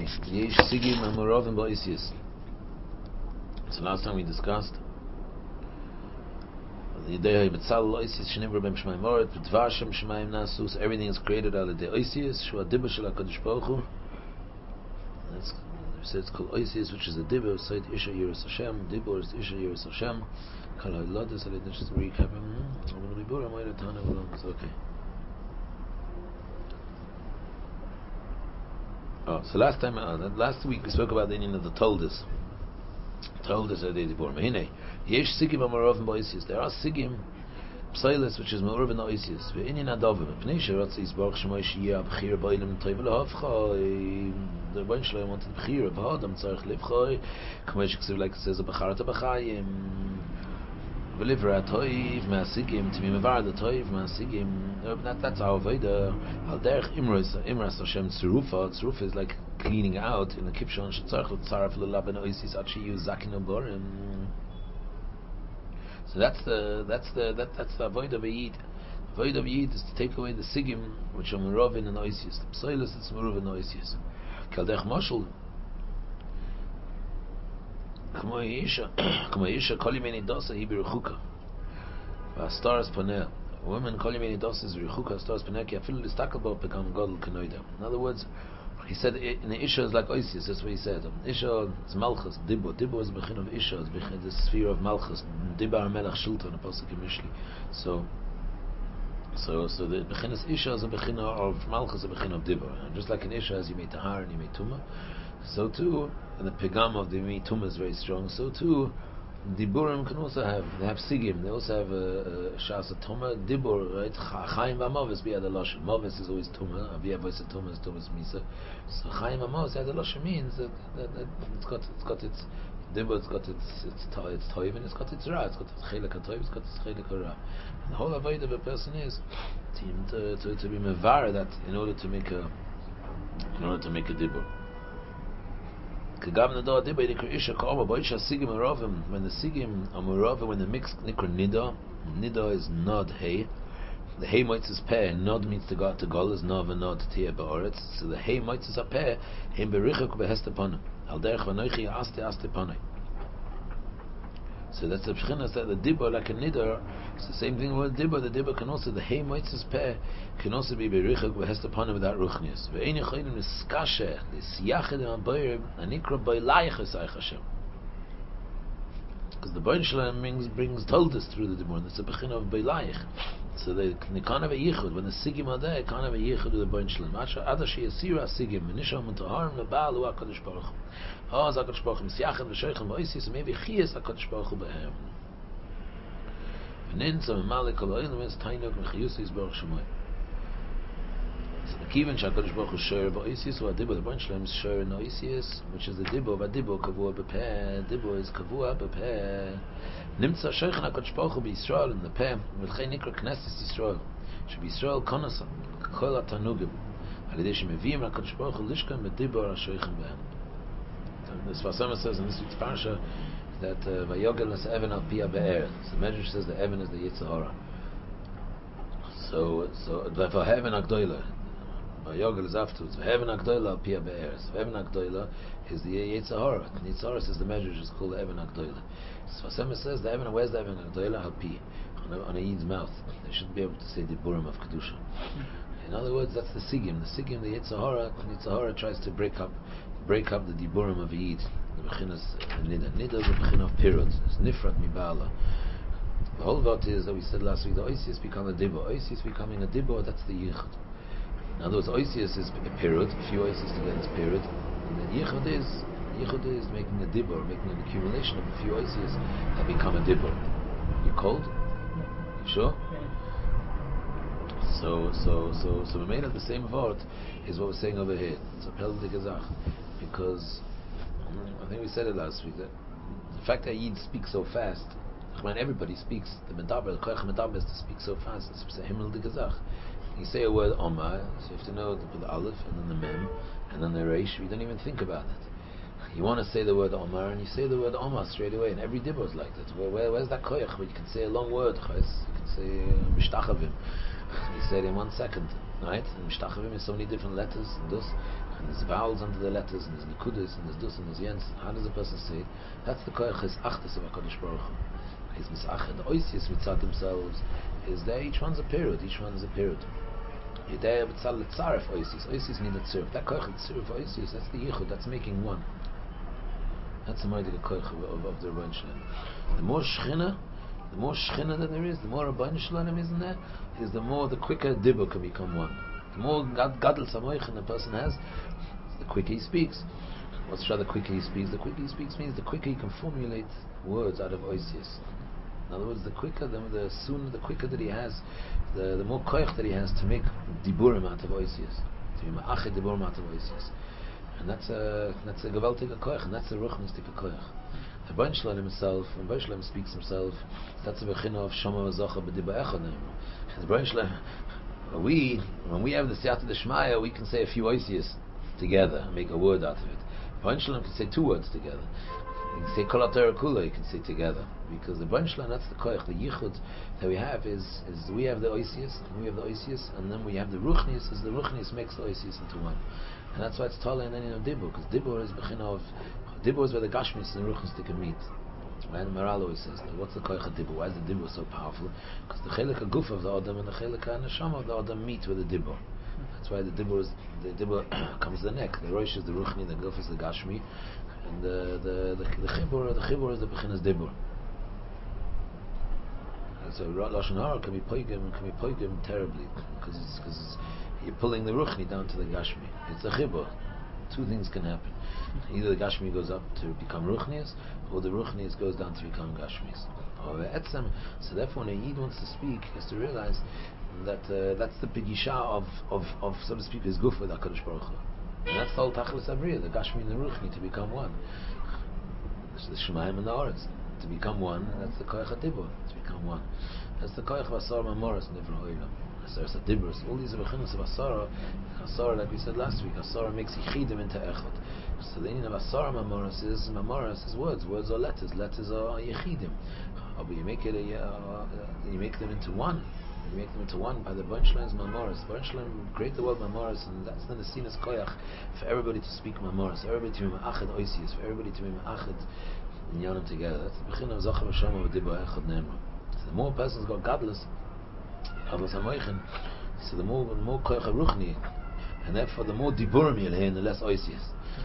Yesh Sigim Amurovim Ba'Isyis. So last time we discussed the idea of Betzal Oisyis Shnimra Bem Shemaim Moret B'Dvar Shem Shemaim Nasus. Everything is created out of the Oisyis Shua Dibba Shel HaKadosh Baruch Hu. It's called Oisyis, which is a Dibba. Seit Isha Yiras Hashem. Dibba is Isha Yiras Hashem. Kal HaIladas. I didn't just recap him. Okay. So last week we spoke about the Indian of the Toldas. Toldas are the Dibur. Mehine, Yesh Sigim Amorovim Ba'Oisyis. There are Sigim, Psailis, which is Amorovim Ba'Oisyis. Ve'inyan Adovim. Pnei Sheratz Yisbarach Shemay Shiyah B'chira Ba'Ilim Toiv L'Havcha. The Rebbeinu Shalom wanted B'chira B'Adam Tzarech Livchai. K'may Sheksev, like it says, B'charat B'chayim. V'livra Toiv Ma'asigim. To be Mevar the Toiv Ma'asigim. That's our Veda. Al Derech Imras Hashem Tzurufa. Tzurufa is like cleaning out in the Kipshon Shetzarech L'Tzaref L'Laben Oisyis Achi Zakin Oborim. So that's the avoid of a yid. Avoid of a yid is to take away the sigim which are merovin and oisius. The psoilus is merovin and oisius. Kaldech moshul. Kamo yisha kol yimeni dosa hi b'rechuka. V'astaras paneh. A woman kol yimeni dosa is b'rechuka. Astaras paneh ki afilu listakel bo pekam godel kenoida. In other words, he said in the Isha is like Oisius, that's what he said. Isha is Malchus, Dibbo. Dibbo is the bechin of Isha, is the sphere of Malchus. Dibba Melech Shulta, in the Pasuk in Mishli. So the bechin is Isha is a bechin of Malchus, a bechin of Dibba. And just like in Isha, as you made Tahar and you made Tumah, so too, and the Pegam of the Tumah is very strong, so too, Diburim can also have, they have Sigim, they also have Shas Tuma, Dibur, right? Chaim V'Mavis be the Lashon. Mavis is always Tuma, Aviyah Voice Tuma is Tumas Misa. So Chaim V'Mavis the Lashon means that it's got its Dibur, it's got its Toiv, and it's got its Ra, it's got its Chelek HaToiv, it's got its Chelek HaRa. And the whole avoid of a person is to be Mevar that in order to make a Dibur. When the sigim are merovim, when the mix nikra nida is nod hey. The hey moitzes peh. Nod means to go to gol is nod and nod tia ba'oretz. So the hey moitzes are peh. Him berichuk beheste panah. Al derech v'noichi aste panah. So that's the p'chinas that the dibur like a nidar. It's the same thing with dibur. The dibur can also, the hey moitzes peh can also be berichuk beheste panah without ruchnius. Ve'ein yecholim niskashe nisyachedim abayrim anikra b'layich v'sayich Hashem. Because the Rebbeinu Shalom brings Toldas through the dibur. And it's a p'china of b'layich. So they can't have a yichud. When the sigim are there, can't have a yichud with the Rebbeinu Shalom. Adar sheyasira sigim v'nisham mutaharim leba'al hu HaKadosh Baruch Hu. Az HaKadosh Baruch Hu misyached v'shoichem v'oisis maybe chiyas HaKadosh Baruch Hu b'hem. V'nin so memalik kol ha'olim es tainuk v'chiyus yisbarach shemoy. So the kiven HaKadosh Baruch Hu shoyer b'oisis hu adibur. The Rebbeinu Shalom is shoyer in oisis, which is the dibur. V'adibur kavua b'peh. Dibur is kavua b'peh. Nimtza shoichem HaKadosh Baruch Hu b'Yisrael in the peh. V'lchei nikra knesses Yisrael. Should be Yisrael konasa kol ha'tanugim. Al yidei shemeviyim HaKadosh Baruch Hu lishkan b'dibur ha'shoichem b'hem. The Sfasama says in this week's parsha that Vayogel is Evan al Pia Be'er. So the Medrash says the Evan is the Yetzer Hara. So therefore Heaven Agdoila. Vayogel is afterwards. Heaven Agdoila al Pia Be'er. So Heaven Agdoila is the Yetzer Hara. The Yetzer Hara says the Medrash is called the Evan Agdoila. So Sfasama says the Evan, where's the Evan Agdoila? Al Pi. On a Yid's mouth. They shouldn't be able to say the Burim of Kedusha. In other words, that's the Sigim. The Sigim, the Yetzer Hara tries to break up the diburim of a yid. The bechinas nida. Nida is the bechin of pirot. It's nifrat mi ba'ala. The whole thought is that we said last week, the oisius become a dibur. Oisius becoming a dibur, that's the yichud. In other words, oisius is a pirot. A few oisius together is pirot. And then yichud is making a dibur, making an accumulation of a few oisius that become a dibur. You cold? You sure? So we made of the same word is what we're saying over here. So Pel de Gazach. Because I think we said it last week that the fact that Yid speaks so fast, when everybody speaks, the medaber, the koach medaber is to speak so fast. It's himmel de gazach. You say a word Omar, so you have to know the aleph and then the mem and then the reish. You don't even think about it. You want to say the word Omar and you say the word Omar straight away. And every dibur is like that. Where's that koach? Where you can say a long word. You can say mishtachavim. You say it in 1 second. right? And Mishtachavim is so many different letters, and there's vowels under the letters, and there's Nekudas, and there's dus, and there's Yens. How does a person say it? That's the koyach is achtas of HaKadosh Baruch Hu. His misachad, the oisius mitzad themselves, is there, each one's a period, Yedei b'tzal l'tzaref oisius mean the tzirf. That koyach tzirf oisius, that's the yichud, that's making one. That's the mighty koyach of the Rebbeinu Shalom. The more shechina that there is, the more Rebbeinu Shalom is in there, is the more, the quicker dibur can become one. The more gadol samoichin a person has, the quicker he speaks. What's the quicker he speaks? The quicker he speaks means the quicker he can formulate words out of oisius. In other words, the quicker, the sooner, the quicker that he has, the more koyach that he has to make diburim out of oisius, to be ma'achet diburim out of oisius. And that's a gewaltige koyach, and that's a ruchnistic koyach. The Rebbeinu Shalom himself, when Rebbeinu Shalom speaks himself, that's a bechina of shama v'zocha b'diba echad neimro. The Rebbeinu Shalom, when we have the siyata d'shmaya, we can say a few oisius together and make a word out of it. Rebbeinu Shalom can say two words together. You can say kol ha-Torah kula, you can say together, because the Rebbeinu Shalom, that's the koyach, the yichud that we have is we have the oisius, and then we have the ruchnius, as the ruchnius makes the oisius into one. And that's why it's Tala and then Dibur, because Dibur is bechina of Dibur is where the Gashmis and the Ruchnis can meet. And Maral always says, what's the koyach of Dibur? Why is the Dibur so powerful? Because the chelik guf of the Adam and the chelik neshama of the Adam meet with the Dibur. That's why the Dibur comes the neck. The Rosh is the Ruchni, the Guf is the Gashmi, and the Chibur is the bechinas Dibur. So Lashon Hara can be poigim terribly, because you're pulling the Ruchni down to the Gashmi. It's a Chibur. Two things can happen. Either the Gashmi goes up to become Ruchnias, or the Ruchnias goes down to become Gashmis. So therefore, when a Yid wants to speak, he has to realize that that's the Pigisha of so to speak, his guf with HaKadosh Baruch Hu. And that's the whole Tachlis Abriya, the Gashmi and the Ruchni, to become one. The Shemayim and the Oretz, to become one, and that's the Koyach HaDibur, to become one. That's the Koyach Vasar Mamoras Nivra Hoylam. There's a dibros. All these are bechinos of asara. Asara, like we said last week, asara makes yichidim into echad. So the meaning of asara mamoras is words. Words are letters. Letters are yichidim. But you make them into one. You make them into one by the Rebbeinu Shalom's mamoras. The Rebbeinu Shalom create the word mamoras, and that's then the sinus koyach for everybody to speak mamoras. For everybody to be ma'achad oisius. For everybody to be ma'achad inyanim together. That's the bechin of zacha v'shama v'dibur echad nemra. So the more persons got godless, so the more koyach ruchni, and therefore the more diburim you'll hear, and the less oisius.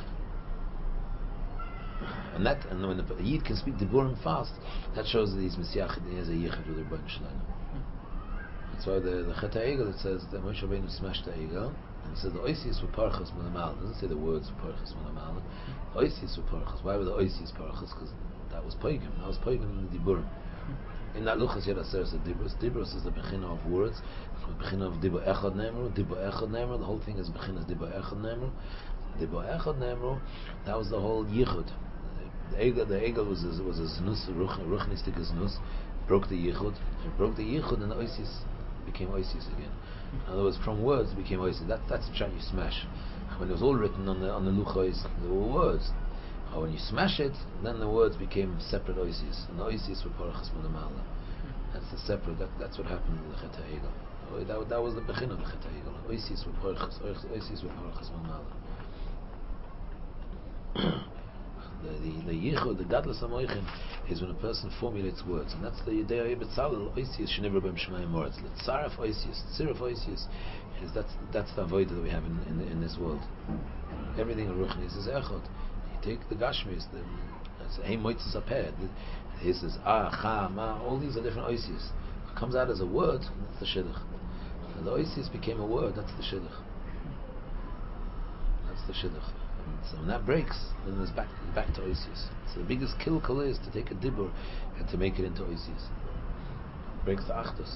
And when the Yid can speak diburim fast, that shows that he's Messiach, he has a yichud with the Rebbeinu Shalom. That's why the Chet HaEgel, it says that Moshe Rabbeinu smashed the Egel, and it says the oisius were parachas malamal. It doesn't say the words were parachas malamal. The oisius were parachas. Why were the oisius parachas? Because that was poigim. That was poigim in the diburim. In that luchas yet aseres of dibros. Dibros is the bechina of words. The bechina of dibur echad nemru. Dibur echad nemru. The whole thing is bechina dibur echad nemru. Dibur echad nemru. That was the whole yichud. The egel was a znus, ruchnistik znus. Broke the yichud. It broke the yichud, and the oisius became oisius again. In other words, from words became oisius. That's the shot you smash. When it was all written on the luchos, there were words. When you smash it, then the words became separate oisius, and the oisius were parachas malamala. That's the separate. That's what happened in the Chet HaEgel. That was the bechin of the Chet HaEgel. Oisius were parachas malamala. The yichud, the gadlus hamoichin, is when a person formulates words, and that's the yedei betzalel oisius shenivra b'em shemayim moritz. Tzaref oisius, tziref oisius, is that's the avodah that we have in this world. Everything in ruchnis is echad. Take the Gashmis, that's Ein Moitzes Apeh. He says Cha, Ma, all these are different oisius. It comes out as a word, that's the shidduch. And the oisius became a word, that's the shidduch. That's the shidduch. And so when that breaks, then there's back to oisius. So the biggest kilkul is to take a dibur and to make it into oisius. Breaks the achdus.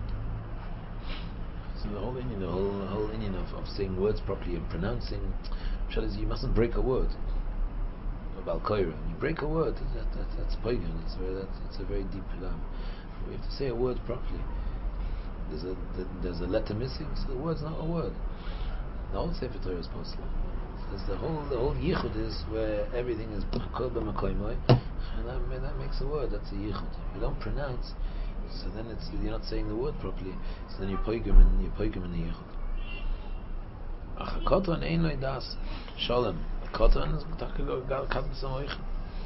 So the whole Indian of saying words properly and pronouncing, you mustn't break a word. Balkoira. You break a word, that's pagan. It's a very deep pagam. We have to say a word properly. There's a letter missing, so the word's not a word. The whole Sefer Torah is possible. Because the whole yichud is where everything is kol b'makoymoi, and that makes a word. That's a yichud. If you don't pronounce, so then you're not saying the word properly. So then you're pagan in the yichud. Ach, Koton ein loy das. Shalom. Koton is Katnas Amoichin.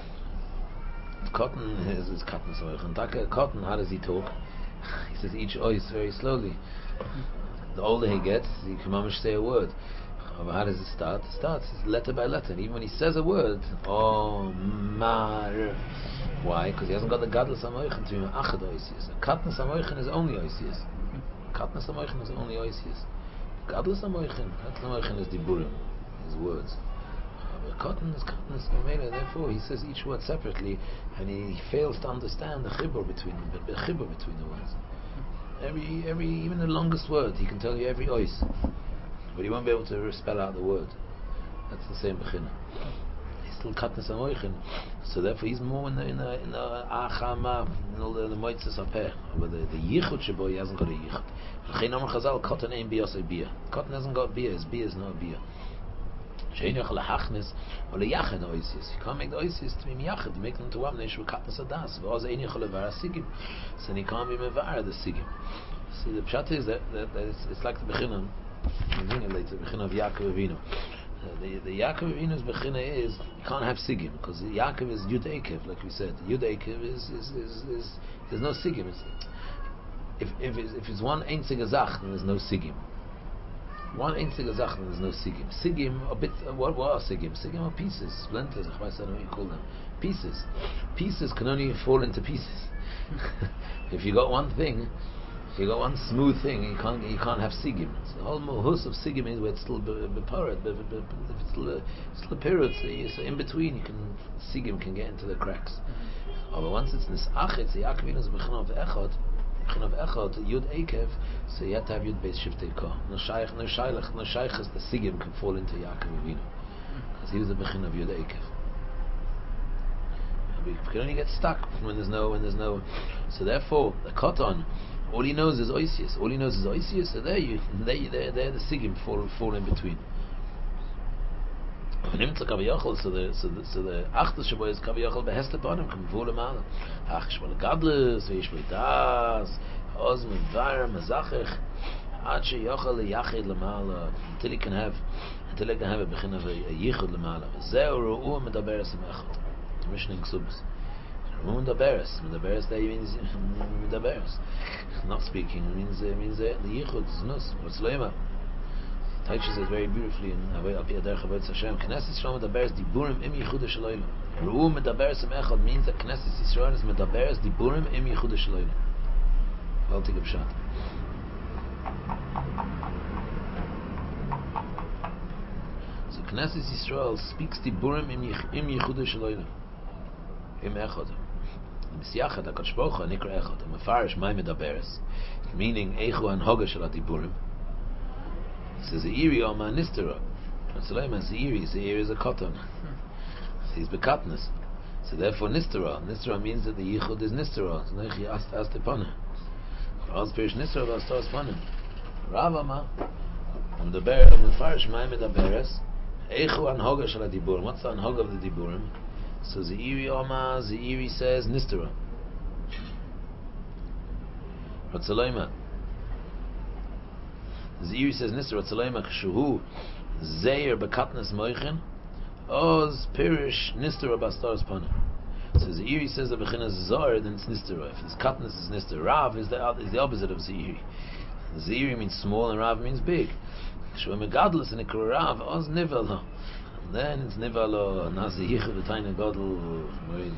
Cotton is Katnas Amoichin. Cotton, how does he talk? He says each ois very slowly. The older he gets, he can almost say a word. But how does it start? It starts letter by letter. And even when he says a word, oh, mar. Why? Because he hasn't got the Gadlus Amoichin to him. Achad oisius. Katnas Amoichin is only oisius. Katnas Amoichin is only oisius. Gadlus Amoichin is diburim, his words. Cotton is Mamela, therefore he says each word separately, and he fails to understand the chibur between the words. Every even the longest word, he can tell you every ois, but he won't be able to spell out the word. That's the same bechina. He's still Katnas Amoichin, so therefore he's more in the achama, in all the moitzes apeh. But the yichud shebo, he hasn't got a yichud. V'chein amar Chazal, Cotton ain't biyosei bia. Cotton hasn't got bia. His bia is not bia. Shein yochel lehachnis or leyachid oisius. You can't make the oisius to be miyachid, to make them to one. They should Katnas adas. V'oz ein yochel levar sigim. So he can't be mevar the sigim. See, the pshat is that it's like the bechina. I'm doing it later. The bechina of Yaakov Avinu. The Yaakov Avinu's bechina is you can't have sigim because Yaakov is Yud Ekev, like we said. Yud Ekev is there's no sigim. If it's one einzige Zach, then there's no sigim. One einzige Zach, then there's no sigim. Sigim, a bit. What are sigim? Sigim are pieces, splinters. I don't know what you call them. Pieces. Pieces can only fall into pieces. If you got one thing, if you got one smooth thing, you can't have sigim. So the whole mohus of sigim is where it's still beparat, but if it's still a period, so in between, sigim can get into the cracks. But once it's nisach, it's the Yaakov is b'chanov echad. Yud Ekev, so you have to have Yud Beis Shiftei Ko. No shaykh the sigim can fall into Yaakov Avinu because he was a bechin of Yud Ekev. We can only get stuck when there's no. So therefore, the Koton, all he knows is oisius. So there the sigim fall in between. So the achtus shabo is kaviyachol behestet banim kam vule mal. Ach shmol gadlus v'yishmol das oz mevar mazachich ad sheyachol liyachid lemala until he can have a begin of a yichud lemala. Zeu ru'u medaberes emechad. Mishnah in Ksubas. Ru'u medaberes there means medaberes. Not speaking means the yichud znus. What's loima? Taisha says very beautifully in Avei Derech Avodas Hashem. Knesset Yisrael medaberes diburim im yichudah shel olam. Ru'u medaberes im echad means that Knesset Yisrael is medaberes diburim im yichudah shel olam. I'll take a shot. So Knesset Yisrael speaks diburim im yichudah shel olam. Im echad. Misyachad HaKadosh Baruch Hu nikra echad. Mefarish my medaberes, meaning echu an hoga shel diburim. It says Zeiri or Nistera. Zeiri is a cotton. He's bekatnus. So therefore Nistera means that the yichud is Nistera. So now he asked upon him. Raz perish Nistera v'astar spanim. Ravama on the bear of the farish ma'amed aberes. Eichu an hoga shel diburim. What's the anhoga of the diburim? So Zeiri says Nistera. Ratzaloima. Zeiri says Nisra Tzaleima Kshuhu Zeir Bekatnas Moichin Oz Pirish Nisra Bastar's Panim. So Zeiri says that Bechina Zor, then it's Nisra. If it's Katnas, it's Nisra. Rav is the opposite of Zeiri. Zeiri means small and Rav means big. Kshuhu Megadlus and Ikra Rav Oz Nivalo. And then it's Nivalo Nazi Yichud V'Taina Godel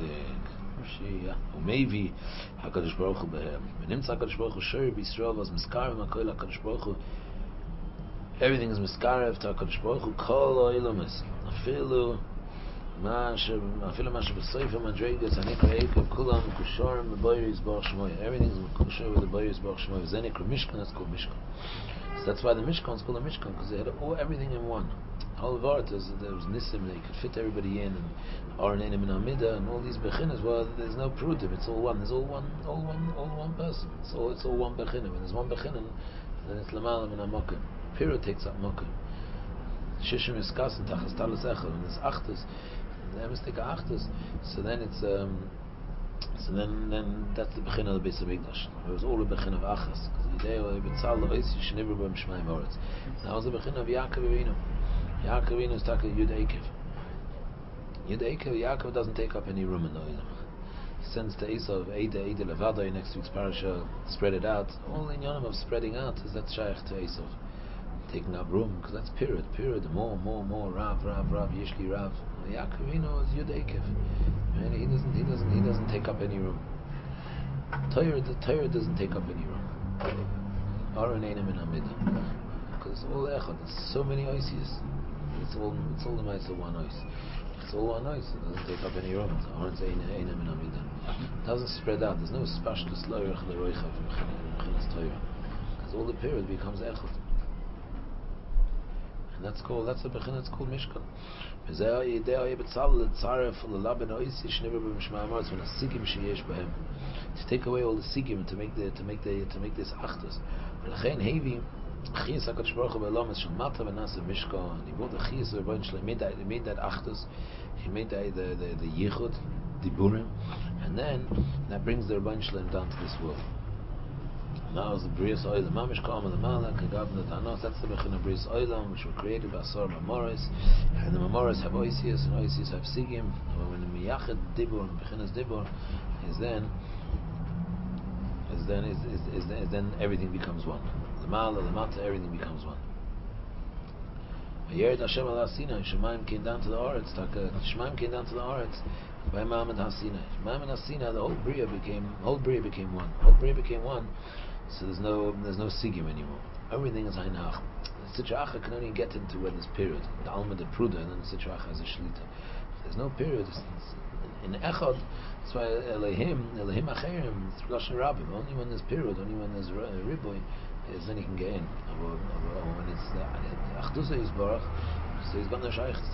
Umevi HaKadosh Baruch Hu Behem. V'nimtza HaKadosh Baruch Hu Shor B'Yisrael was Miskarim HaKoil HaKadosh Baruch Hu. Everything is miskarev to HaKadosh Baruch Hu kol oilamis. Afilu mashe b'soifa madregas hanikra eikav kulam kusharim b'boyris baruch shmoy. Everything is kusher with the boyris baruch shmoy. Zenikra mishkan, that's called mishkan. So that's why the mishkan is called a mishkan, because they had everything in one. All of art, there was nisim, they could fit everybody in, and Aron Enim and Amida, and all these bechinas. Well, there's no prudim. It's all one. There's all one person. It's all one bechina. When there's one bechina, then it's lamalam and amakim. Period takes up makim. Shishim is kassen tachas talus echel. When there's achtus, the emes take achtus. So then it's So then that's the Bechin of the Beis Hamikdash. It was all the Bechin of Achas. Because Yidei Betzal of Eis Shnibur B'M Shemaim Oretz. That was the Bechin of Yaakov Avinu. Yaakov Avinu is Taka Yud Eikev. Yud Eikev, Yaakov doesn't take up any room in the Olam. He sends to Esau Eida Levada in next week's parasha, spread it out. All the inyanim of spreading out is that shaykh to Esau. Taking up room, because that's period, more, Rav, Yishli Rav. Yaakov Avinu is Yud Eikev. And he doesn't take up any room. The Torah doesn't take up any room. Aron Einem in Amida. Because all Echad, there's so many oisies. It's all the mice of one ois. It's all one ois. It doesn't take up any room. Aron Einem in Amida. It doesn't spread out. There's no spashtus loyrech leroicha from Mechinas Torah. Because all the period becomes Echad. And that's the Bechin that's called Mishkan. When a sigim sheyesh b'hem, to take away all the sigim, to make this achdus. V'lechein hevi chiyas HaKadosh Baruch Hu b'olam shel mata v'nasa mishkan. He brought the chiyas of Rebbeinu Shalom. He made that achdus. He made the yichud, diburim, and then that brings the Rebbeinu Shalom down to this world. Now is the Brias Oilam, Mamish Ka'am and the Malak, and Gavna Tanos, that's the Bechin of Brias Oilam, which were created by Asar Mamoris, and the Mamoris have Oisius, and Oisius have Sigim, and when the Miyachid Dibur, Bechinas Dibur, is then everything becomes one. The Mala, the Mata, everything becomes one. Yered Hashem al Sinai, Shemaim came down to the Oretz, Shemaim came down to the Oretz, by Ma'amad HaSinai. Ma'amad HaSinai, the whole Bria became one. Whole Bria became one. So there's no sigim anymore. Everything is Hainach. The Sitracha can only get into when there's period. The Alma de Pruda, and then the Sitracha has a Shlita. If there's no period, in Echad, that's why Elohim Acherim, it's Lashon Rabbim. Only when there's period, only when there's Riboy, is then he can get in. When it's Achdusa is Barach, so he's got no Shaykh to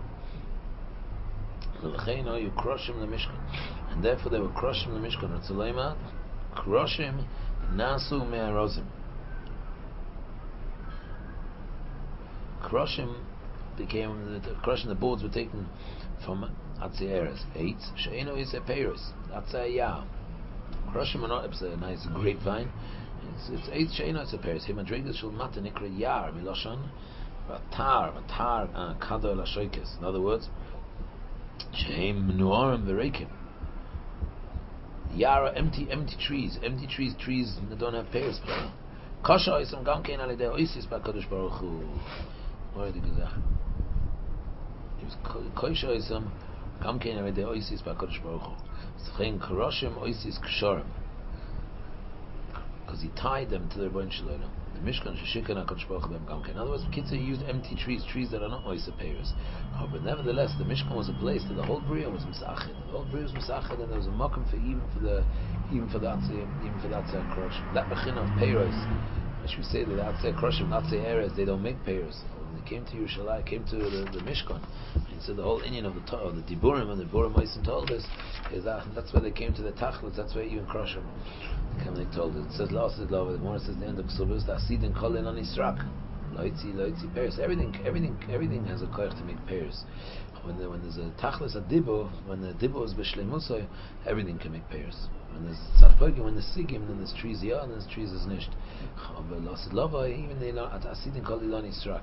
Lecheno, you crush him the Mishkan. And therefore they will crush him the Mishkan. Ratzaleima, crush him. Nasu me'arozim. Crushim crushing the boards were taken from Atzieres. 8. She'eno is a Paris. Atzayah. Crushim are not, it's a nice grapevine. It's 8. She'eno is a Paris. Himadregas shul mata nikra yar miloshan. Vatar kado lashoikes. In other words, she'em nuarim v'reikim. Yara, empty trees that don't have pears. Kasha isam gam kein alidei oisis b'Kadosh Baruch Hu. What did he do? Kasha isam gam kein alidei oisis b'Kadosh Baruch Hu. Tzchein karoshim oisis kshorim, because he tied them to the Rebbeinu Shalom. The Mishkan Sheshikan HaKadosh Baruch Hu Gam Ken. In other words, Kitzur used empty trees that are not oisa peiros. But nevertheless, the Mishkan was a place that the whole Bria was misachid. The whole Bria was misachid, and there was a makom for even for the Atzei Kroshim. That Bechin of peiros, which we say that the Atzei Kroshim, Atzei Eres, they don't make peiros. When they came to Yerushalayim, came to the Mishkan, and so the whole Inyan of the Diburim and the Burim Meisim told us is that's where they came to the Tachlis. That's where even Kroshim. Kamlik told it. It says last is love. The more it says the end of Ksubus, that seed and kolin on Israk. Loitzi pairs. Everything has a koich to make pairs. When there's a tachlis a dibo, when the dibo is b'shleimusay, everything can make pairs. When there's tzatpogim, when there's sigim, then there's trees yeah, and there's trees is nisht. But last is love. Even they not at seed and kolin on Israk.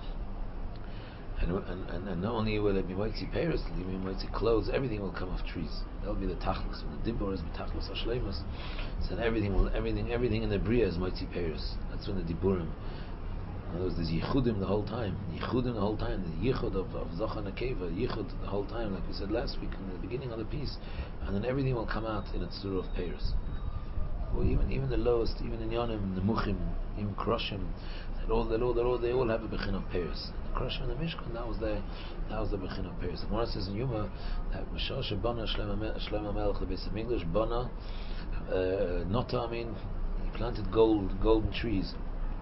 And not only will it be moitzi pairs, it'll be moitzi clothes. Everything will come off trees. That'll be the tachlis. When the dibur is b'tachlis hashleimus, so then everything in the bria is moitzi pairs. That's when the diburim. In other words, there's yichudim the whole time. The yichud of Zocha Nekeva, yichud the whole time, like we said last week in the beginning of the piece, and then everything will come out in its surah of pairs. Or even the lowest, even in Yonim, the Muchim, even Kroshim, they all have a bechin of pairs. The Kroshim and the Mishkan, that was the bechin of pairs. The Gemara says in Yuma that Mishal Shebana Shlomo Melech the Beis Hamikdash Bana Nota, he planted golden trees,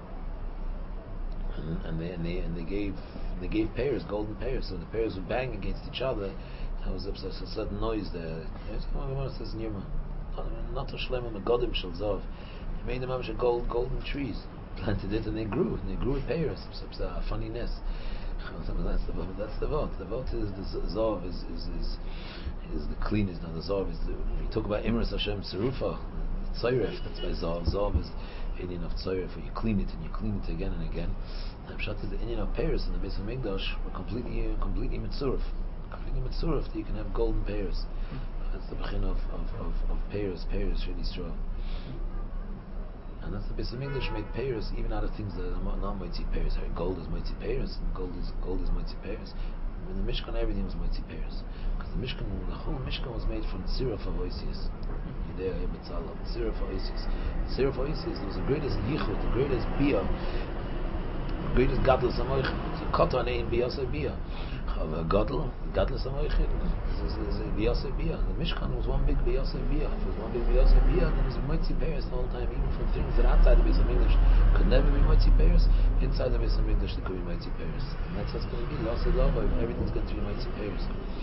and they gave pairs, golden pairs. So the pairs would bang against each other. There was a certain noise there. The Gemara says in Yuma. Not a Shlomo Megodim Shel Zov. He made them up golden trees, planted it, and they grew with pairs. It's a funniness. that's the Vot. The Vot is the Zov is the cleanest. Now the Zov is when you talk about Imras Hashem Serufa, Tzayref, that's by Zov. Zov is Indian of Tzayref, where you clean it and you clean it again and again. And Pshat is the Indian of Paris in the Beis HaMikdash were completely Mitzurif. Completely Mitzurif that you can have golden pears. That's the begin of pears. Pears really strong. And that's the Beis HaMikdash made pears even out of things that are not mighty pears. Gold is mighty pears, and gold is mighty pears. In the Mishkan, everything was mighty pears, because the whole Mishkan was made from Tziruf Oisius. Tziruf Oisius. Tziruf Oisius was the greatest yichud, the greatest bia, the greatest gadol samoich. So katan ein biyasei bia. Of a gadol samoich is biyasei bia. The Mishkan was one big biyasei bia. If it was one big biyasei bia, then it was mighty pears the whole time, even from things that outside the Beis HaMikdash could never be mighty pears. Inside the Beis HaMikdash there could be mighty pears, and that's what's going to be. Lost love, everything's going to be mighty pears.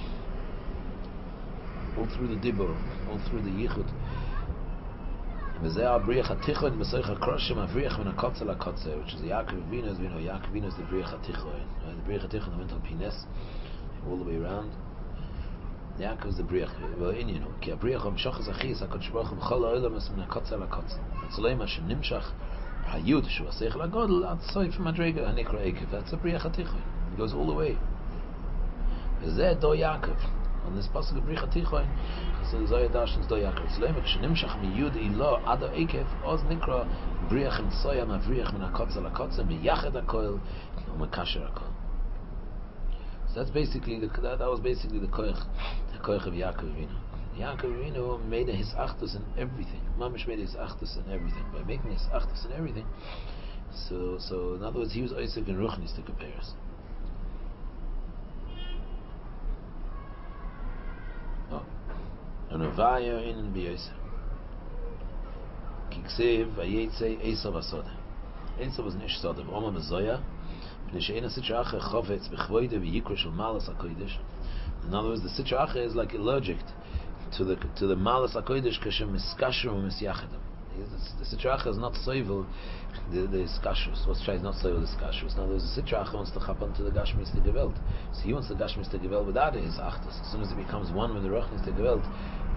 All through the dibur, all through the yichud. Which is Yaakov Avinu. We know Yaakov Avinu is the Briach HaTichon. The Briach HaTichon went on Pines all the way around. Yaakov is the Briach. Well, in you know, Ki Briach Hamshachas Achis HaKadosh Baruch Hu B'chol Ha'olam Es Min HaKotzel HaKotzel. Tzolei Ma Shenimshach Hayud Shu Aseichel HaGodel Ad Soif Madrega Hanikra Ekev. That's the Briach HaTichon. It goes all the way. V'zeh Do Yaakov. On this pasuk of Briach HaTichon, so the Zohar Darshans Do Yaakov. Tzolei Ma Shenimshach Miyud Ilo Ado Ekev Oz Nikra Briach Mtsoya Mavriach Min HaKotzel HaKotzel Miyached HaKol U'Mekasher HaKol. So that's basically that was basically the koich of Yaakov Avinu. Yaakov Avinu made his achtus in everything. Mamish made his achtus in everything. By making his achtus in everything, so in other words, he was Isaac and Ruchnis to compare us. And Avaya in Biyosef. Kiksev Vayetze Esav Asod. Esav was an ish Sodom. Oma Mezoya. In other words, the Sitra Acha is like allergic to the Malas HaKodesh Kashem Miskashru Misyachedim. The Sitra Acha is not soivel the Skashrus. What's tries not soivel the Skashrus. In other words, the Sitra Acha wants to chap onto the Gashmis to Gewalt. So he wants the Gashmis to Gewalt without his Achtas. As soon as he becomes one with the Rochnis to Gewalt,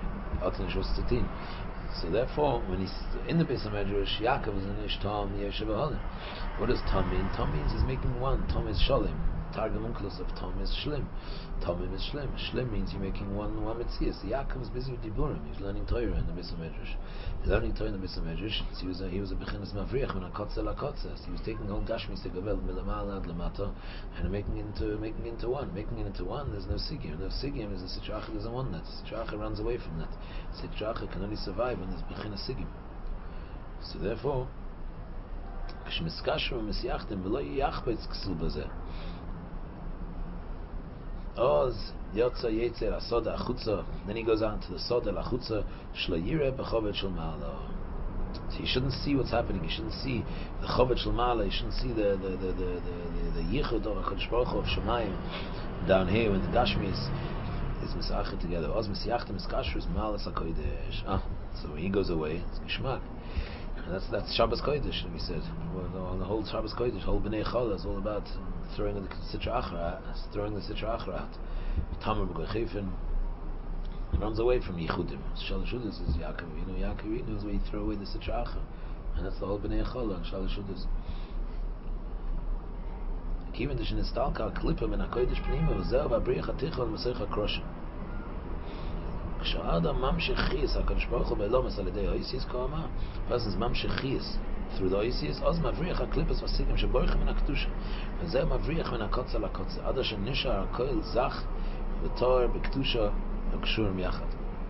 so therefore, when he's in the Beis HaMedrash, Yaakov is an ish Tom Yeshiva Halim. What does Tom mean? Tom means he's making one. Tom is Shalim. Targum Unkelus of Tom is Shlim. Tomim is Shlim. Shlim means you're making one Metzias. Yaakov is busy with Diburim. He's learning Torah in the Beis HaMedrash. He's learning Torah in the Beis HaMedrash. He was a Bechinas Mavriach when HaKotzel HaKotzel. He was taking the whole Gashmis to Gavel Milamal ad Lamata and making it into one. Making it into one. There's no Sigim. No Sigim is a Sitra Acha doesn't want that. Sitra Acha runs away from that. Sitra Acha can only survive when there's Bechinas Sigim. So therefore, כשמסקשרו ומסייחתם ולא יחפץ כסול בזה. Oz yotza yetzer asoda achutza. Then he goes on to the soda lachutza shlo yireh b'chovet shel ma'ala. So you shouldn't see what's happening. You shouldn't see the chovet shel ma'ala. You shouldn't see the yichud of HaKadosh Baruch Hu of Shemayim down here when the Gashmi is misachet together. Oz misyachtem miskashru is ma'alas hakodesh. So when he goes away, it's geshmak. And that's Shabbos Kodesh, we said. On the whole Shabbos Kodesh, whole Bnei Chola is all about throwing the Sitra Achra out. Tamar B'Gochifen runs away from Yichudim. Shalosh Udas is Yaakov Avinu. Yaakov Avinu is where you throw away the Sitra Achra, and that's the whole Bnei Chola and Shalosh Udas. Even the Shenistalka Klippim and HaKodesh Pnima V'zeh V'Abriach HaTichon V'Seich HaKroshen. כשאדם ממשיך חייס, הקדוש ברוך הוא באלומס על ידי האיסיס כאמה, person's ממשיך חייס through the האיסיס, אז מבריח הקליפס והסיגים שבורחים מן הקדושה, וזה מבריח מן הקוצה לקוצה, עד אשר נשאר הכל זך ותואר בקדושה וקשורים יחד.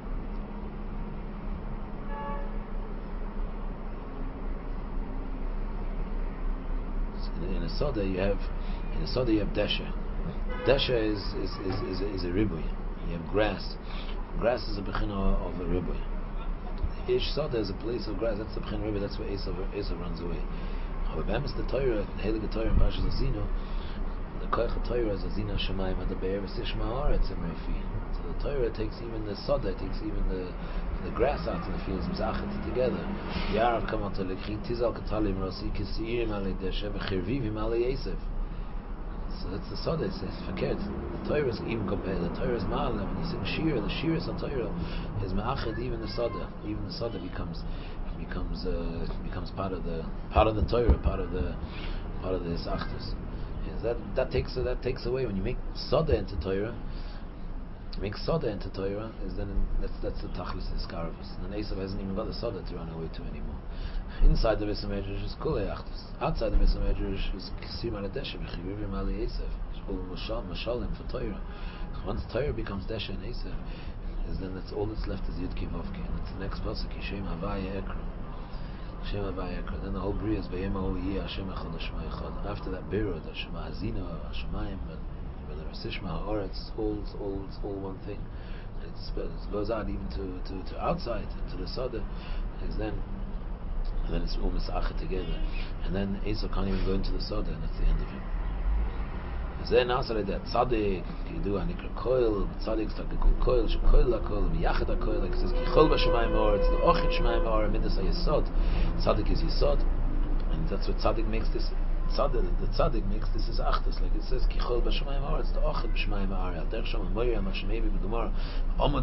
In a soda you have desha. Desha is a ribuy. You have grass. Grass is a bechina of a ribuy. Ish soda is a place of grass. That's the bechina ribuy. That's where Esav runs away. However, the Torah, the Heilige Torah in Parshas Azino, the Koich Torah is Azina Shemayim Adaber V'Sishma Haaretz Emrefi. So the Torah takes even the soda, takes even the grass out in the fields, mzachet together. Yarav Kamat Lekhi Tizal Katalim Rosi Kisirim Ale Deshe V'Chirvivim Ale Yesef. So that's the Soda. It's forget. The Torah is even compared. The Torah is Ma'ala. When you sing Shira, the Shira on Torah is Ma'achad. Even the Soda becomes part of the Torah, part of the Isachtus. Yes, that takes away when you make Soda into Torah. Make Soda into Torah is then that's the Tachlis Iskarvus. And then Esav hasn't even got the Soda to run away to anymore. Inside the Beis HaMedrash is Kol Achtus. Outside the Beis HaMedrash is Kisim Al Deshe B'Chiyuvim Al Esav. It's all Mashalim for Torah. Once Torah becomes Deshe and Esav, then that's all that's left is Yud Kei Vav Kei. And it's the next pasuk Yishem Havaya Ekra. Hashem Havaya Ekra. Then the whole Bria is V'yemahu Yeh Hashem Echad Hashem Echad. After that Bira, the Shema Hazina, Hashemayim, whether it's Sishma or it's all one thing. It goes out even to outside, to the Soda, and then it's all Misachet together. And then Esau can't even go into the Soda, and that's the end of him. Then after that, Tzadik, you do Anikra Koil, Tzadik is like a Koil, Shekoil HaKoil, Miyachet HaKoil, like it says, Kichol B'Shemayim Or, it's the Ochit Shemayim Or, Midas HaYesod. Tzadik is Yesod, and that's what Tzadik makes this. The tzaddik makes this is achtas, like it says kichol b'shemayim ha'aretz, it's the ochid b'shemayim ha'aretz. Al derech shama moira mashmeivi b'gemara amud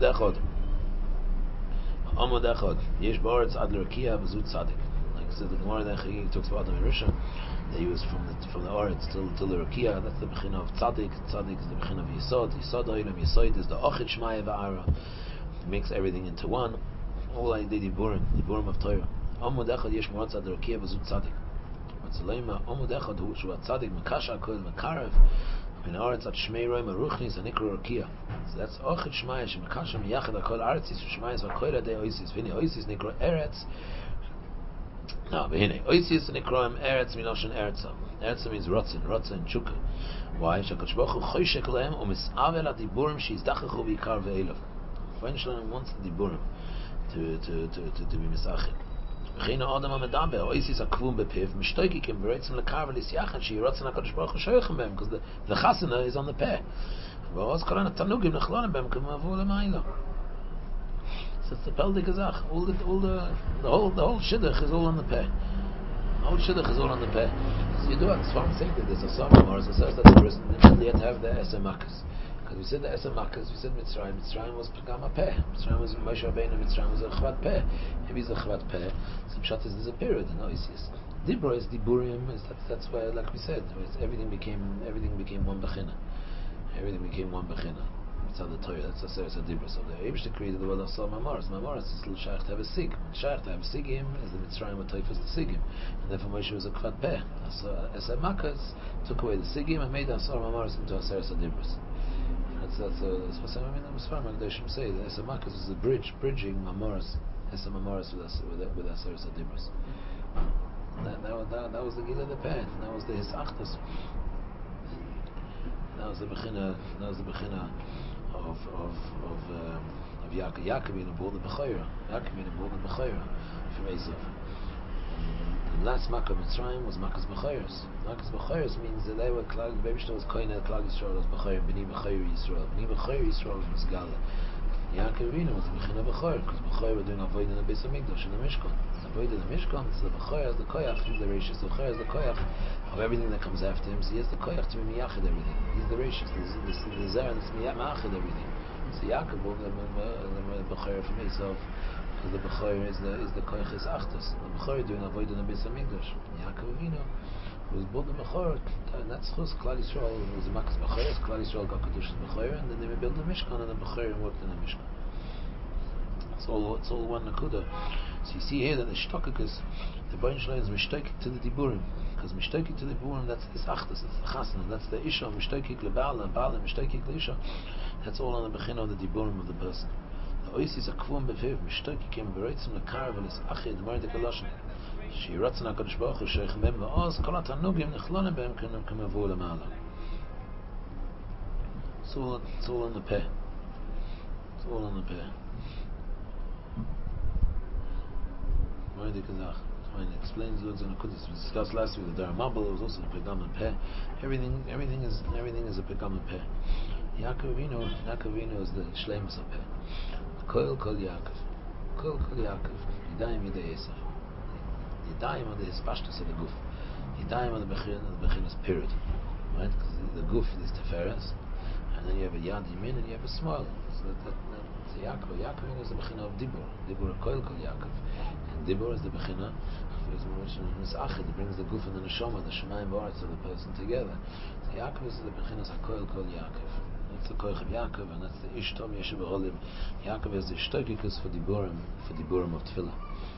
echad yesh ba'aretz ad l'rakia v'zu tzaddik. Like it says the Gemara that he talks about the Merusha, that he was from the aretz till the rakia. That's the bechina of tzaddik. Tzaddik is the bechina of yesod. Yesod oilam yesod is the ochid shmaya v'ara. It makes everything into one. All I did diburim of Torah. Amud echad yesh ba'aretz ad l'rakia v'zu tzaddik. Tzalema Omud Echad Hu Shu Tzadik Mekasha Koil Mekarev Min Aretz At Shmei Roim Aruchnis Anikro Rakia. So that's Ochid Shmaya Shemekasha Miyachad Akol Aretzis Shmaya Vakoil Adei Oisis Vini Oisis Nikro Eretz. No, Vini Oisis Nikroim Eretz Minoshen Eretza. Eretza means Rotzen Chukah. Why? Shakadosh Baruch Hu Choshek Lehem U'Misavel Adiburim Sheizdachachu V'Yikar Ve'elav. When Shalom wants the Diburim to be Misachid. China Adam Amedaber, Oisis Akvum Bepiv, Mishtoikikim, Bereitzim Lekav Lisyachan, She Rotzen HaKadosh Baruch Hu Shoyachem Bem, because the Chasana is on the peh. V'oz Koran Tanugim Nechlonim Bem, K'mavu L'mayla. So it's the Pel de Gazach. The whole Shidduch is all on the peh. The whole Shidduch is all on the peh. So you do it. So I'm saying that there's a song or it says that the person didn't yet have the Esemakas. Because we said the Esemakas, we said Mitzrayim. Mitzrayim was Pagama Peh. Mitzrayim was Moshe Rabbeinu. Mitzrayim was a Chvat Peh. Maybe it's a Chvat Peh. So Pshat is there's a period. No, it's Dibra is Diburim. That's why, like we said, everything became one Bechina. Everything became one Bechina. It's how the Torah. That's a Seres Dibra. So the Eibush created the world of Sol Mamaras. Mamaras is little Shaykh to have a Sig. Shaykh to have a Sigim is the Mitzrayim with Taifas the Sigim, and therefore Moshe was a Chvat Peh. So Esemakas took away the Sigim and made the Sol Mamaras into a Seres Dibras. That's what some of the Muslim Magdashim say. The Esemakas is a bridging Mamoras, Esa Mamoras with Aseres Adibras. That was the Gila the Peh. That was the Hisachtas. That was the Bechina of Yaakov. Yaakov being born the Bechayra. From Esav. The last Makkah Mitzrayim was Makkah's Bechayros. Makkah's Bechayros means that they were the baby was Koine, Klag Yisrael was Bechayr, B'ni Bechayr Yisrael. B'ni Bechayr Yisrael was Misgala. Yaakov Avinu was the Bechina Bechayr, because Bechayr were doing Avoid in the Beis HaMikdash in the Mishkan. Avoid in the Mishkan, so the Bechayr has the Koyach, he's the Rishis. The Bechayr has the Koyach of everything that comes after him, so he has the Koyach to be Miyachid everything. He's the Rishis, the Zer, and it's Miyachid everything. So Yaakov was the Bechayr from Esav. The Bechor is the Koyach is Achtos. The Bechor doing avoid in the Beis HaMikdash. Yaakov Avinu was born the Bechor, and that's Chus Klal Yisrael. It was the Makkah's Bechor. Klal Yisrael got Kedushas Bechor, and then they rebuilt the Mishkan, and the Bechor worked in the Mishkan. It's all one Nakuda. So you see here that the Shtokikas, the Bain Shalom is Mishtoikik to the Diburim, because Mishtoikik to the Diburim, that's Achtos, that's the Chasna, that's the Isha. Mishtoikik leBaal, and Baal, Mishtoikik leIsha. That's all on the Bechina of the Diburim of the person. Oisis akvum beviv mishtokikim bereitzim lekarav elis achid mardik eloshen shiratzon HaKadosh Baruch Hu sheich mem va'oz kol hatanugim nechlonim behem k'mavu l'ma'ala. It's all on the peh. It's all on the peh. Mardik elach. When it explains words in the Kudus, we discussed last week the Daramabel was also a pegam and peh. Everything is a pegam and peh. Yaakov Avinu is the shleimus of peh. Kol Yaakov, Yidayim Yidei Esav. Yidayim are the Hispashtus of the Guf. Yidayim are the Bechinas period. right? Because the goof is Teferes, and then you have a Yad Yamin and you have a small. So that's Yaakov. Yaakov is the Bechina of Dibur. Dibur Koil Kol Yaakov. And Dibur is the Bechina. It brings the goof and the neshama, the shemayim b'aretz of the person together. So Yaakov is the Bechina Hakoil Kol Yaakov. That's the Koich of Yaakov, and that's the Ishtom Yeshiv B'Cholim. Yaakov is the Shtokikus for Diburim of Tefillah.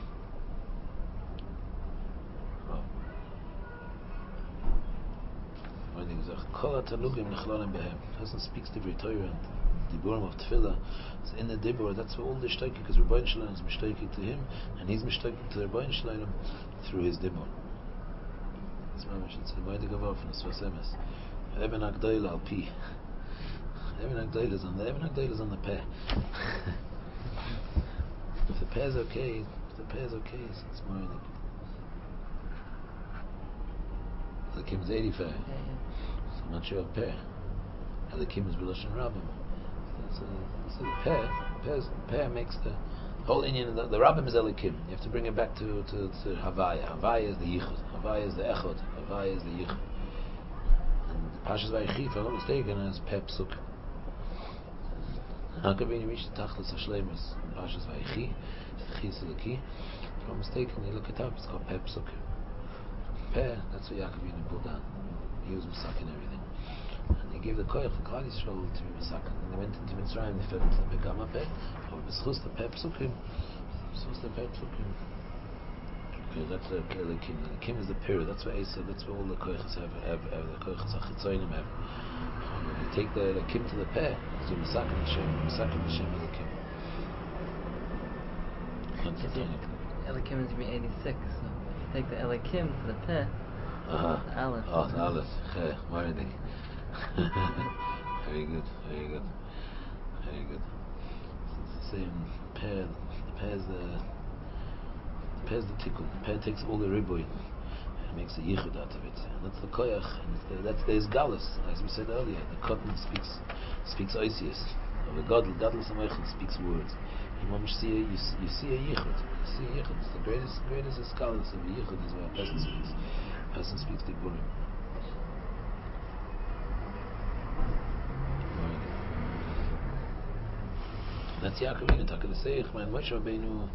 When he says Kol HaTanugim Nechlolim Behem, person speaks the Torah and Diburim of Tefillah. So in the Dibur, that's where all the Shtokikus, Rebbein Shalom is Mishtokik to him, and he's Mishtokik to Rebbein Shalom through his Dibur. That's why we should say Moed Gavor from the Sfas Emes. Eben Agdoil Al Pi. Even Agdoil is on the peh. If the peh is okay, so it's more like Elikim is 85. So I'm not sure of peh. Elikim is B'Lashon Rabbim. So the peh makes the whole Indian. The Rabbim is Elikim. You have to bring it back to Havaya. Havaya is the Yichud. Havaya is the Echod. Havaya is the Yichud. And the Pashas Vayechi, if I'm not mistaken, is peh Psuk. How can we reach the Tachlis HaShleimus? Pashas Vayechi, Chis Eliki. If I'm not mistaken, you look it up, it's called Peh Psuk. Peh, that's what Yaakov Yinu pulled down. He was Masak and everything. And he gave the Koyach for Klal Yisrael to be Masak. And they went into Mitzrayim, they fell into the Pegama Peh. Or B'schus the Peh Psukim. Okay, that's the Elikim. Elikim is the period. That's what Asa, that's what all the Koyachas have. The Koyachas HaChitzonim have. You take the Elikim to the Peh, so you Masak and Hashem Elikim. Elikim is to be 86, so if you take the Elikim to the Peh, the Aleph. Oh, the Aleph. Maridik. Very good. It's the same Peh. The Peh is the tikkun. The Peh takes all the riboy and makes a yichud out of it. And that's the koyach. And that's the Isgalus, as we said earlier. The cotton speaks oisius. The gadol sameichel speaks words. You see a yichud. It's the greatest Isgalus of a yichud is where a person speaks. A person speaks the burim. That's Yaakov Yinu Taka the Seich. Man, Moshe Rabbeinu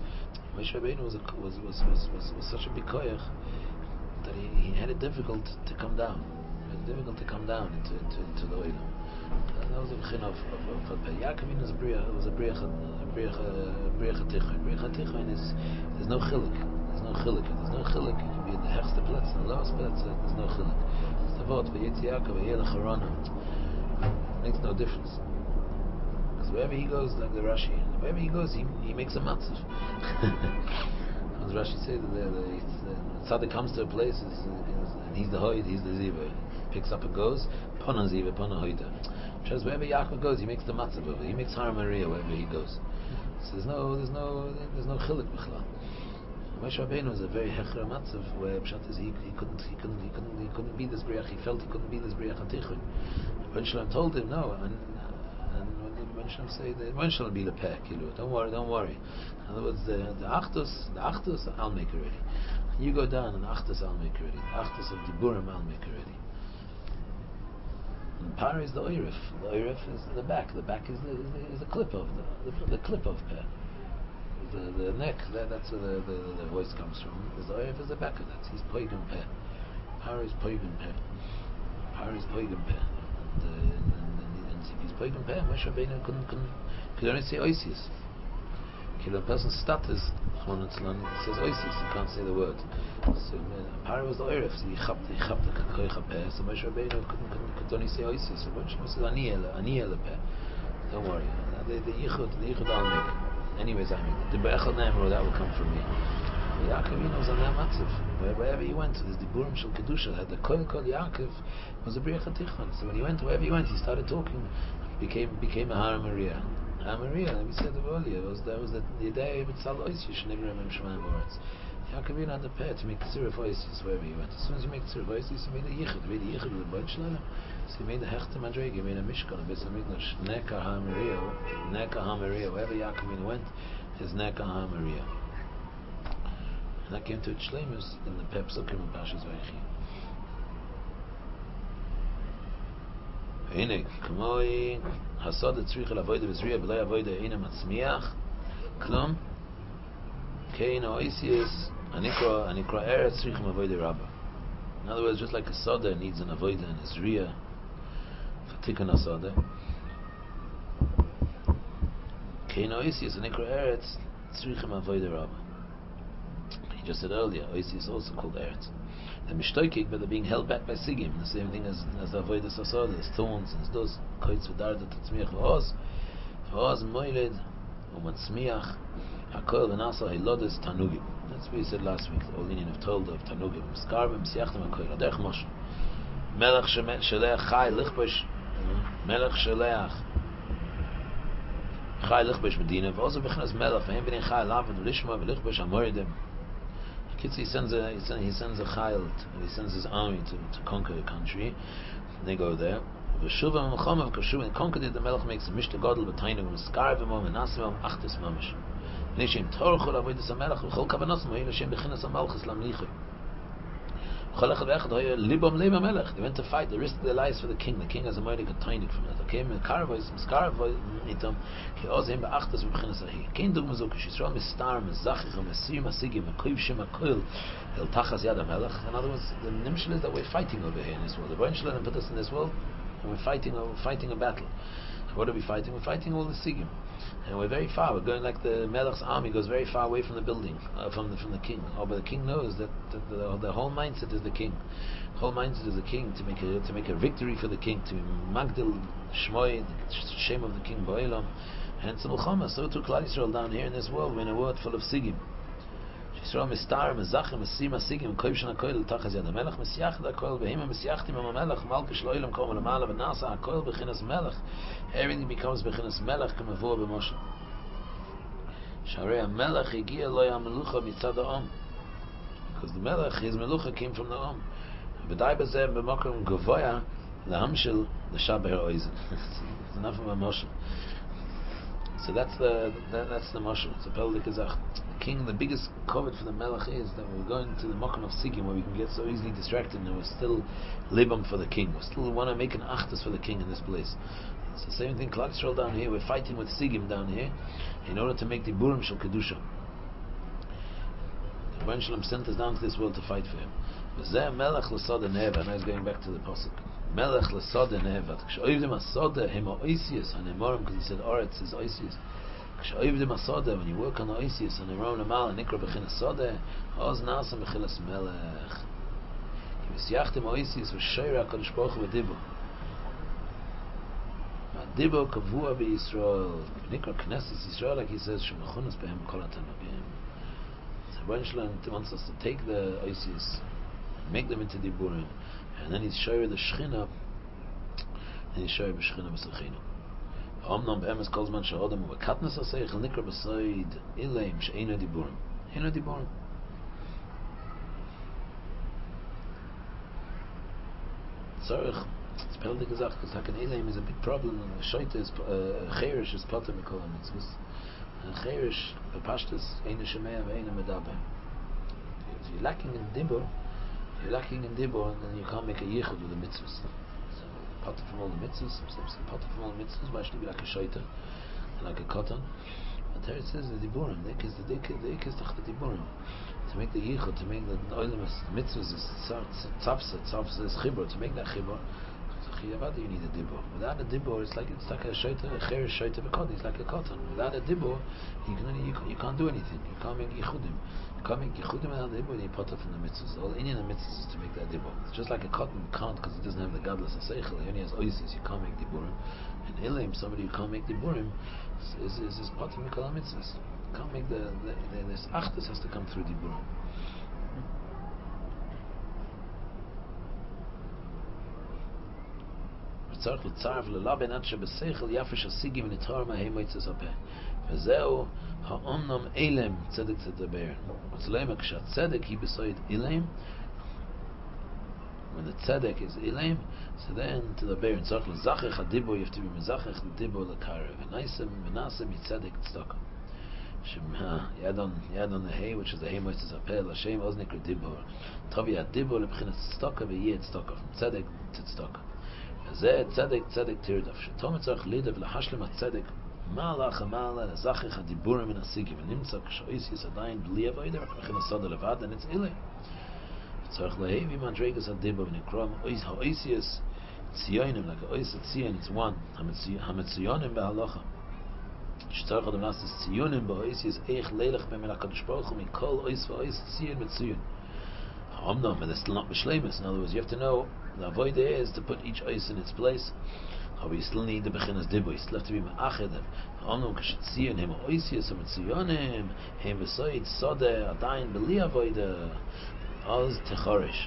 was such a big koyach that he had it difficult to come down. Into the oil. That was a b'chin of Yaakov Yinu was a briach tichon. Briach tichon is there's no chiluk. It can be in the hechste platz, in the lowest platz. There's no chiluk. It's the vort v'yitz Yaakov v'yelech harana. Makes no difference. Wherever he goes, like the Rashi, wherever he goes, he makes a matzav. As Rashi says, the tzaddik comes to a place, and he's the hoid, he's the ziva. Picks up and goes, pona ziva, pona hoida. Because wherever Yaakov goes, he makes the matzav over. He makes Har Maria wherever he goes. So there's no chiluk b'chlal. Moshe Rabbeinu was a very hechra matzav where Pshat is he couldn't be this briach. He felt he couldn't be this briach atichun. When Shalom told him no, and when Shalom say the when Shalom be the peh, don't worry. In other words, the achdus I'll make already. You go down and the achdus I'll make already. The achdus of Diburim I'll make already. And Par is the oirif. The oirif is the back. The back is the clip of the clip of peh. The neck, that's where the voice comes from. The oirif is the back of that. He's poigim peh. Par is poigim peh. And if he's poigim peh, Moshe Rabbeinu could only say oisius. A person's status says oisius, he can't say the word. So Par was the oirif, so he chapped the koich peh. So Moshe Rabbeinu could only say oisius. So Moshe Rabbeinu says ani el peh. Don't worry. The yichud I'll make. Anyways, I make it. The Be'echel Ne'emro, that will come from me. Yaakov Yinu was on that matzav. Wherever he went, his Diburim Shel Kedusha had the Koil Kol Yaakov was a Briach HaTichon. So when he went, wherever he went, he started talking. Became a Har Maria. Har Maria, like we said earlier, that was the day of Tzal Oisius, Shneim Remem Shemaim Oretz. Yaakov Yinu had the pair to make Tziruf Oisius wherever he went. As soon as you make Tziruf Oisius, you made a Yichud. You made a Yichud with the Beit Shalom. So he made the Hechter Madrega, he made a Mishkan, a Beis HaMikdash, Neka Har Maria, wherever Yaakov Yinu went, is Neka Har Maria. And that came to its shleimus in the Peh Psukim of Pashas Vayechi. הנה, כמו הסוד צריך לעבוד בזריע ולא יעבוד אינה מצמיח כלום כאין האויסיוס הנקרא ארץ צריכים עבודה רבה. In other words, just like a soda needs an avoida and a zriya for tikkun hasoda, kain oisius and nikra eretz tzrichim avoida rabba. He just said earlier, oisius is also called eretz. The mishtoikik, but they're being held back by sigim, the same thing as the avoida hasoda. There's thorns and those koitz v'darda tatzmiach v'oz moiled u'matzmiach hakol v'nasa hilodes tanugim. That's what we said last week. The Olinian have told of Tanugim. Skarvim siachtem hakoil. Aderech Moshe. Melech sheleach chai lichbosh. Melech sheleach chai lichbosh medina. Also b'chinas melech. V'hem b'nei chai lavid v'lishma v'lichbosh amoridim. He sends a chayil. He sends his army to conquer the country. They go there. V'shuva m'chomav kashuv. And conquered it. The melech makes a mishta godel v'tainug. V'skarvim v'menasvim achtes mamish. Nishim torchul avodas hamelech v'chol kavanos mo'il Hashem b'chinas hamalchus lamlicha. V'chol echad v'echad hoya libam leib hamelech. They went to fight. They risked their lives for the king. The king has a mighty tainik from it. Okay, mekaravois miskaravois mitam ki ozim ba'achtas v'chinas hahi. Kein dogma zo k'Yisrael mistar mezachich mesir masigim mekoiv shem hakoil el tachas yad hamelech. In other words, the nimshal is that we're fighting over here in this world. The Rebbeinu Shalom put us in this world, and we're fighting a battle. What are we fighting? We're fighting all the sigim. And we're very far. We're going like the Melech's army goes very far away from the building, from the king. Oh, but the king knows that the whole mindset is the king. The whole mindset is the king to make a victory for the king, to magdil shmoi, the shame of the king ba'olam. Hence the Mulchama. So too Klal Yisrael down here in this world, we're in a world full of sigim. Yisrael mistar mezachem mesim masigim koiv shana koil tachas yad hamelech mesiach da koil behima mesiachtim am hamelech malka shlo ilam kol lamala v'nasa koil bechinas melech. Everything becomes bechinas melech k'mavur b'Moshe. Sharei hamelech higia lo yamelucha mitzad ha'om, because the melech, his melucha came from the om. V'dai b'zeh b'makom gavoya lahamshil l'shaber oizen. It's enough of a Moshe. So that's the Moshe. It's a peldik azach. The king, the biggest covet for the melech is that we're going to the makom of sigim where we can get so easily distracted, and we're still libam for the king. We still want to make an achtas for the king in this place. It's the same thing. Klal Yisrael down here, we're fighting with sigim down here in order to make the burim shel kedusha. The Rebbeinu Shalom sent us down to this world to fight for him. V'zeh melech l'soda neva. Now he's going back to the pasuk. Melech l'soda neva. K'shoivdim asoda him ha'oisius hanemorim, because he said oretz is oisius. K'shoivdim asoda, when you work on the oisius and nemorim amal and nikra b'chin asoda, oz nasa mechilas melech. K'v'siachtim oisius v'shoyra HaKadosh Baruch Hu v'dibo. Dibo kavua b'Yisrael. Nikra Knesset Yisrael, like he says, shemechunas behem kol hatanugim. So Rebbeinu Shalom wants us to take the oisius, make them into diburim, and then he's showing the shechina, and he's showing b'shechina b'sachina. Omnam b'emes kol zman she'odam u'b'katnas ha'seichel nikra b'soid ileim she'eino diburim. Eino diburim. Tzarech, it's peldik azach, because hakan ileim is a big problem, and the shoyta is cherish is potem mikol ha'mitzvus. And cherish b'pashtus eino shemea v'eino medaber. If you're lacking in dibur, and then you can't make a yichud with the mitzvahs. So, potter from all the mitzvahs, potter from all the mitzvahs, why should it be like a shaita, and like a cotton? But there it says the diburim, the ik is tach the diburim. To make the yichud, to make the oilemas, the mitzvahs is tzavsa is chibur, to make that chibur, you need a dibur. Without a dibur, it's like a shaita, a cherish shaita b'kodi, it's like a cotton. Without a dibur, you can't do anything. You can't make yichudim. You can't make yichudim without a dibur, and you potter from the mitzvahs. All Indian mitzvahs is to make that dibur. It's just like a cotton, you can't, because it doesn't have the gadlus aseichel. It only has oisis. You can't make diburim. And ilim, somebody who can't make diburim, is potter mikol mitzvahs. Can't make this achtas has to come through diburim. וצריך לצרף ללבן עד שבשכל יפש הסיגים ונתחור מהם מועצת הפה. וזהו האומנם אילם צדק תדבר. אצלם כשהצדק היא בסויד אילם, when the tzedek is ilim, so then to the bear, tzarech l'zachech hadibo, you have to be mezachech l'dibo l'karev, v'naisem v'nasem yitzedek tzedakah. Shema yad on the hay, which is the hay moitzes apel, Hashem oznik l'dibo, tovi hadibo l'b'chinas tzedakah v'yeh tzedakah, from tzedek to tzedakah. זה צדק צדק תרדף. שתום צריך לידב להשלם הצדק. מהלך המעלה לזכך הדיבורים מן הסיגים. ונמצא כשאויסיס עדיין בלי עבודה, רק מכין הסודה לבד, ונצאילה. צריך להביא מדרגס הדיבור ונקרא האויסיס ציונים, like האויס הציון, it's one. המצויונים בהלוכה. שצריך אדם לעשות ציונים באויסיס, איך לילך במן הקדוש ברוך הוא מכל אויס ואויס ציון מצוין. Omnam, but it's still not B'Shleimus. In other words, you have to know the avoid is to put each ice in its place. However, you still need the Bechinas Dibur. You still have to be Ma'achedim. Omnam, Kashetzion, Hem Oisius, Hem Hem Besoid, Sode, Adayin, Beli Avoida, Oz Techorish.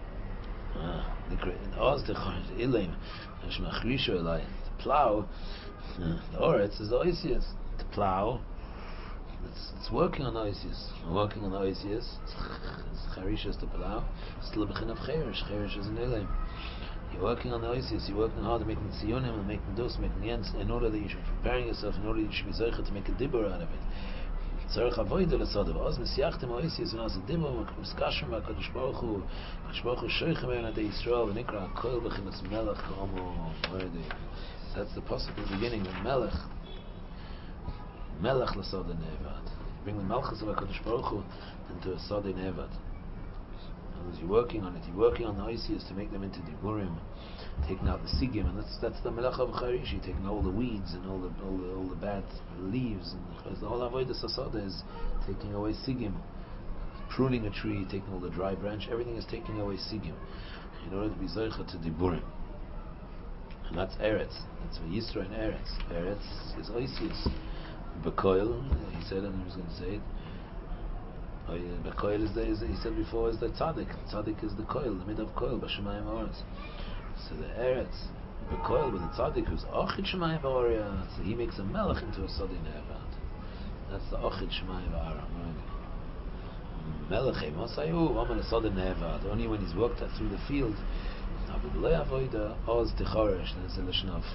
Oz Techorish, Ilim, Shmachrishu Elai. To plow, the Oretz is the Oisius. To plow, it's working on Oisius. Working on Oisius. It's Charishas to plow. Still a bechin of Cherish. Cherish is an Elim. You're working on the Oisius. You're working hard to make Tzionim and make Dos, make Niens, in order that you should be preparing yourself, in order that you should be Zeicha to make a Dibur out of it. Tzarech Avoida l'Sadav. Oz Mesiachtem Oisius and Oz a Dibur, Miskashim HaKadosh Baruch Hu, Kadosh Baruch Hu Shoichem Eina De Yisrael, V'nikra HaKoil Bechinas Melech K'omo Mordi. That's the possible beginning of Melech. Melech l'Sada Nevad. Bring the Malchus of HaKadosh Baruch Hu into a Sadi Nevad. As you're working on it, you're working on the Oisius to make them into Diburim, taking out the Sigim, and that's the Melech of Charishi, taking all the weeds and all the bad leaves, and the whole Avodah Sasada is taking away Sigim, pruning a tree, taking all the dry branch, everything is taking away Sigim, in order to be Zeicha to Diburim. And that's Eretz, that's Yisra and Eretz. Eretz is Oisius. Bekoil, he said, and he was going to say it. Bekoil is he said before, is the tzaddik. Tzaddik is the koil, the mid of koil, b'shemayim ha'oretz. So the eretz, bekoil with the tzaddik who's ochid shemayim ha'oretz. So he makes a melech into a sodi ne'evad. That's the ochid shemayim ha'oretz. Melech mosayu, omen a sodi ne'evad. Only when he's worked through the field. B'lei avoida oz tichoresh. There's a lashon of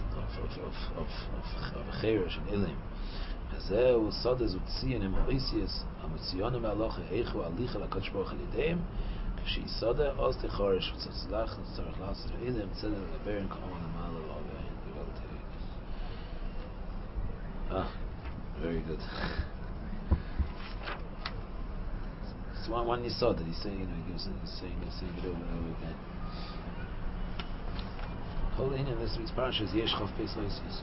cheresh and ilim. זהו סוד הזוציין עם האויסיס המציונים מהלוכה איכו הליכה לקדוש ברוך על ידיהם כשיסודה עוז תחורש וצצלח נצטרך לעשות ואידם צדד לדבר עם כמה למעלה ועובעים very good. So one yisod that he's saying, he's saying it over and over again. Whole in this week's parasha is yesh chof peis oisis.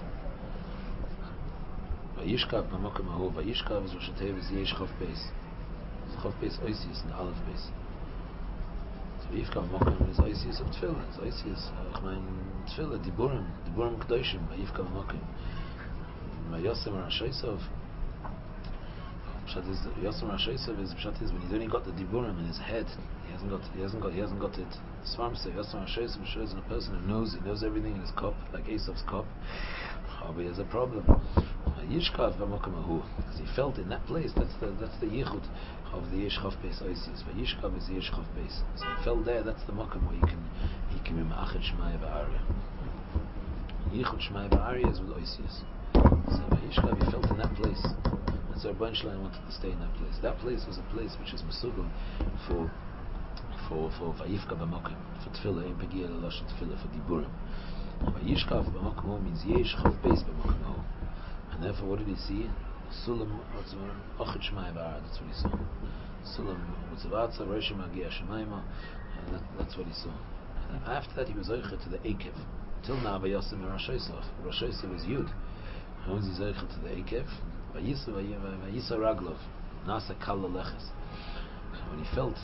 Vayishkav b'makom hahu. Vayishkav is Rosh Hashanah is yesh chof peis. Chof peis oisis and aleph peis. So Vayishkav b'makom is oisis of tefillah. It's oisis. Ich mein tefillah diburim kedoshim. Vayishkav b'makom. Vayosem Rashaysov. Pshat is Yosem Rashaysov is Pshat is when he's only got the diburim in his head. He hasn't got it. Svarm say Yosem Rashaysov shows in a person who knows everything in his cup, like Esav's cup. But he has a problem. Yishkav b'makom hahu, because he felt in that place. That's the yichud of the yesh chof beis oisis. But Yishkav is yesh chof beis. So he felt there. That's the makom where he can be ma'achad shmaya ba'arya. Yichud shmaya ba'arya is with oisis. So Yishkav, he felt in that place. And so Rabban Shlomo wanted to stay in that place. That place was a place which is mesugel for vayifka b'makom, for tefillah, in pegia l'loshen tefillah, for diburim. Vayishkav b'makom means yesh chof beis b'makom hahu. And therefore, what did he see? Sulam, Ochid Shmai Ba'ar, that's what he saw. Sulam, Mutzavatza, Rosh Magia Shemaima, that's what he saw. And after that, he was Oichet to the Ekev. Till now, Vayosim and Rosh Hashanah. Rosh Hashanah was Yud. How was he Oichet to the Ekev? Vayisa Raglov, Nasa Kalla Leches. When he felt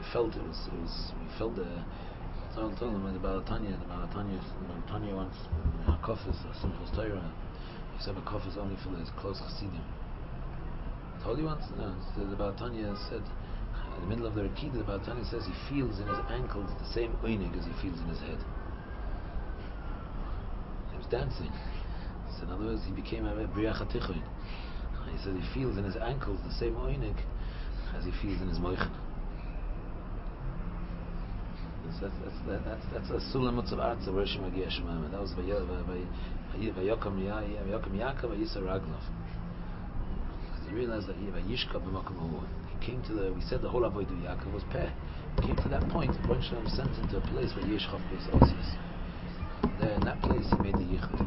the. I told him about Tanya once, Hakofis, a simple Torah. He said a kof is only for his close chassidim. I told you once, the Baal Tanya said, in the middle of the Rakid, the Baal Tanya says he feels in his ankles the same oinig as he feels in his head. He was dancing. So in other words, he became a briach hatichoin. He said he feels in his ankles the same oinig as he feels in his moichin. That's a sulam mutzav arza Rosh Magia Shemaim. That was Vayokam Yaakov Vayisa Raglov. Because he realized that Vayishkav b'makom hahu. He came to we said the whole avodah of Yaakov was peh. He came to that point. Rabban Shalom sent him to a place where yesh chof beis oisis. there in that place he made the yichud.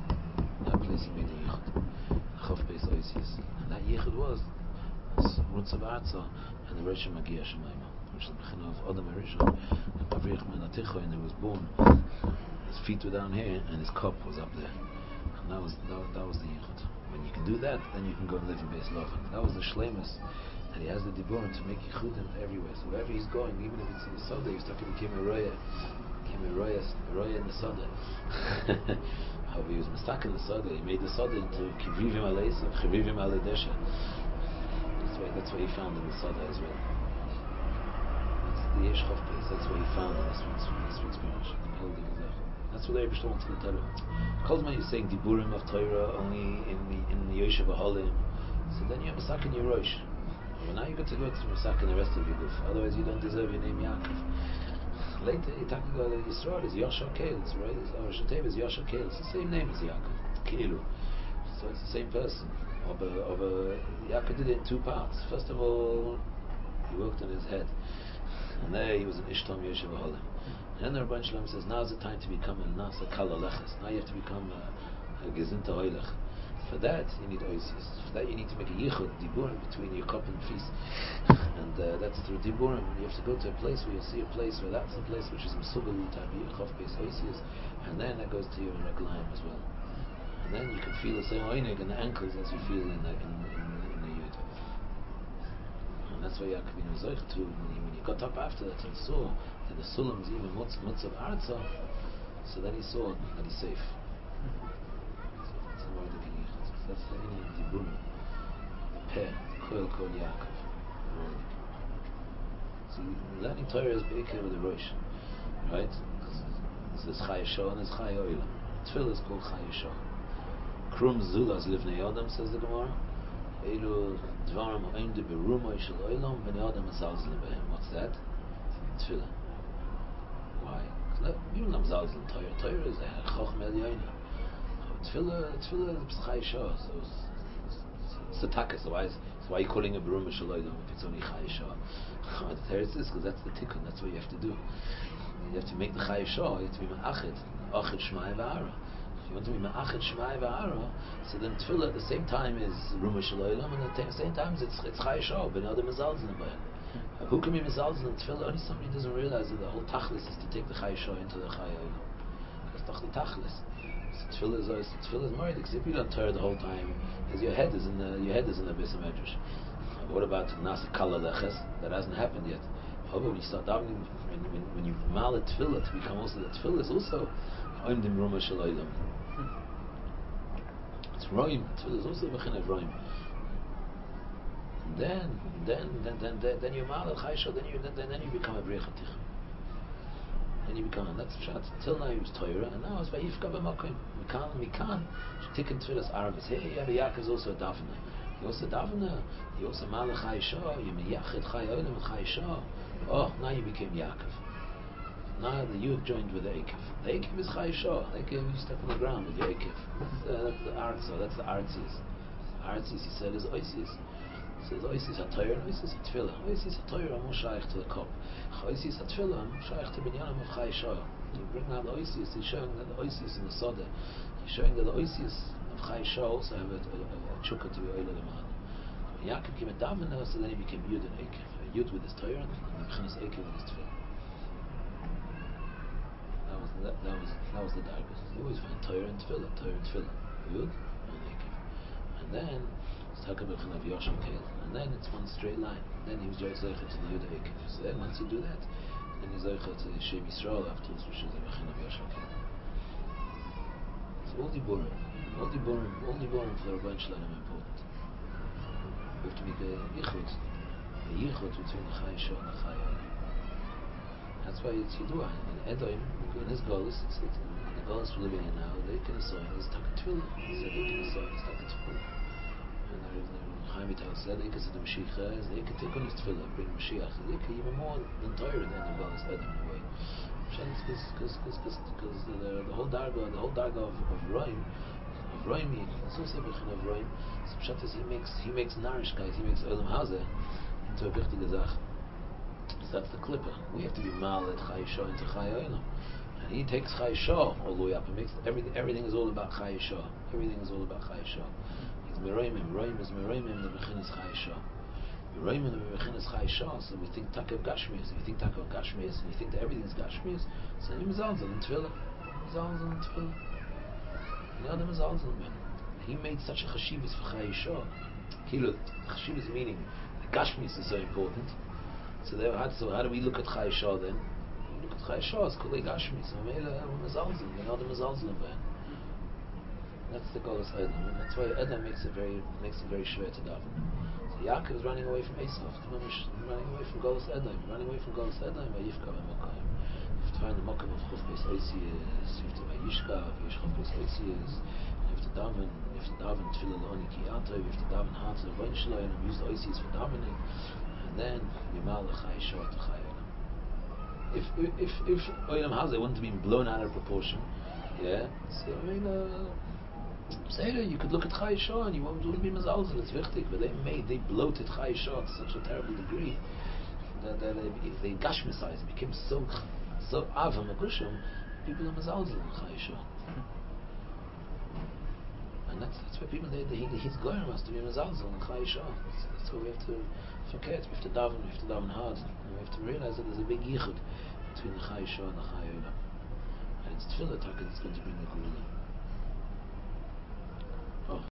Chav Beis Oisius. And that yichud was Rutz of Arza and the Rosh Magia Shemaima, which is the beginning of Adam Arishon, and Avrich Menaticho, and he was born. His feet were down here and his cup was up there. And that was the yichud. When you can do that, then you can go and live in Beis Lavan. That was the shleimus. And he has the diburim to make yichudim everywhere. So wherever he's going, even if it's in the Soda, he's talking to Roya in the Soda. How he was mistaken in the Soda, he made the Soda into Kivrivim Aleisa, Kivrivim Aledesha. That's what he found in the Soda as well. That's the Yesh Chav Beis, that's what he found in this week's Parish. That's what the Eibishter wanted to tell him. Kozman you're saying diburim of Torah only in the Yoshev Aholim, so then you're mistaken your Rosh. Well, now you got to go to Masak and the rest of your goof. Otherwise, you don't deserve your name Yaakov. Later, you're talking about Yisrael is Yosha Kales, right? Or Shatev is Yosha Kales. It's the same name as Yaakov, Keilu. So it's the same person. Yaakov did it in two parts. First of all, he worked on his head, and there he was an Ishtam Yoshev Aholim. And then the Rabban Shalom says, now's the time to become a Nasa Kal Aleches. Now you have to become a Gezinta Oilech. For that, you need oisius. For that, you need to make a yichud, diburim, between your cup and feast. And that's through diburim. You have to go to a place where you'll see a place where that's the place which is Mesubal Tabi Chav Beis Oisius, and then that goes to your Raglaim as well. And then you can feel the same oinig in the ankles as you feel in the yud. And that's why Yaakov was zoich to, when he got up after that, he saw that the sulam is even mutz of arza, so then he saw that he's safe. That's the meaning of Diburim. Peh, Koil Kol Yaakov. See, learning Torah is Be'ikeh with the Rosh, right? There's Chai Yeshua and there's Chai Oilam. Tefillah is called Chai Yeshua. Krum Zulas Livnei Adam, says the Gemara. Eilu Dvarim Oimdi Berumoi Shel Oilam B'nei Adam Azalzli Behem. What's that? Tefillah. Why? You don't Azalzli Torah. Torah is a Chochm Elyoina. Tefillah is Chai Yeshua, so it's a taka. So why are you calling a Berum Shaloyim if it's only Chai Yeshua? The Teretz is because that's the tikkun. That's what you have to do. You have to make the Chai Yeshua. You have to be Ma'achid, Achid Shmai V'Ara. If you want to be Ma'achid Shmai V'Ara, so then Tefillah at the same time is Berum Shaloyim, and at the same time it's Chai Yeshua. Ben Adam Mezalzel B'Hem. Who can be Mezalzel in Tefillah? Only somebody doesn't realize that the whole Tachlis is to take the Chai Yeshua into the Chai Olam. That's the Tachlis. Tefillah is married, except if you don't Torah the whole time, because your head is in the Beis Medrash. What about Nasa Kala Leches? That hasn't happened yet. However, when you start davening, when you mal it Tefillah to become also the Tefillah is also Oimdim Ruma Shel Olam. It's Roim. Tefillah is also Bechin of Roim. Then you mal it Chai Yeshua, then you become a Brechatich. And you become, and that's Pshat. Till now he was Torah, and now it's Vayifka b'makom. Mikan, Shetikin Tfilas Arabis. Here you have a Yaakov is also a Davener. He also Davener, he also Malach Chai Yeshua, you Meyachid Chai Olam with Chai Yeshua. Oh, now you became Yaakov. Now the Yud joined with the Ekev. The Ekev is Chai Yeshua. The Ekev, you step on the ground with your Ekev. That's the Artza, that's the Artzis. Artzis, he said, is Oisius. Says Oisis HaTorah and Oisis HaTfilah. Oisis HaTorah are more shaykh to the cup. Oisis HaTfilah are more shaykh to Binyanim of Chai Yeshua. You bring out the Oisis, he's showing that the Oisis in the Soda, he's showing that the Oisis of Chai Yeshua also have a chukka to be Oila Lemana. When Yaakov came a Davener, so then he became Yud and Ekev. Yud with his Torah and Bechinas Ekev with his Tfilah. That was the darkness. You always find Torah and Tfilah, Yud and Ekev. And then talk about of Yosham Kale, and then it's one straight line. Then he was Zoicha to the Yudah Ekev. So then once you do that, then he's Zoicha to the Shem Yisrael afterwards, which is the Bechin of Yosham Kale. So all the Diburim for the Rabban Shalom are important. We have to make a yichud between the Chai Yeshua and the Chai Olam. That's why it's Yidua. In Edom, in his Golis, the Golis we're living in now, the Eiken Esoin is Taka Tefillah. He said the Eiken Esoin is Taka Tefillah. And Chaim Vital said, the Eiken is the Mashiach, the Eiken Tikkun is Tefillah, bring Mashiach. The Eiken even more than Torah than the Golis Edom in a way. Because the whole darga of Roim, it's also a Bechin of Roim. So Pshat is he makes nourish guys, he makes Olam Hazeh into a wichtige Zach. So that's the klipper. We have to be mal at Chai Yeshua into Chai Olam. And he takes Chai Shah all the way up. It makes everything is all about Chai Shah. Everything is all about Chai Shah. He's Meroimim. Roim is Meroimim, the Bechinas Chai Shah. Meroimim, the Bechinas Chai Shah. So we think Taka of Gashmias. If you think Taka of Gashmias, and you think that everything is Gashmias, so you Mizalzel in Tefillah. Mizalzel in Tefillah. You know the Mizalzel, man. He made such a chashivas for Chai Shah. Kilo, chashivas meaning the Gashmias is so important. So how do we look at Chai Shah then? We look at Chai Shah as Kulei Gashmias. So Mela Mizalzel. You know the Mizalzel, man. That's the Golos Edom, and that's why Edom makes it very shver to daven. So Yaakov is running away from Esav, running away from Golos Edom, running away from Golos Edom. Vayifka v'Mokayim. You have to find the Mokum of Chof Beis Oisias. You have to Vayishka, Vayish Chof Beis Oisias. You have to daven Tefillah Lo'oni Kiyato. You have to daven Hart to Avoin Shloim and use the Oisias for davening, and then Yimal L'Chai Shah to Chai Olam. If Olam Hazeh wouldn't have been blown out of proportion, yeah. So I mean. You could look at Chai Shah and you wouldn't be Mizalzel, it's wichtig, but they bloated Chai Shah to such a terrible degree that they Gashmisized, it became so Avam Agushim, people are Mizalzel in Chai Shah. And that's why people, his Goyim has to be Mizalzel in Chai Shah. That's what we have to forget, we have to daven hard, and we have to realize that there's a big yichud between the Chai Shah and the Chai Olam. And it's Tefillah Taka that's going to bring the Gula.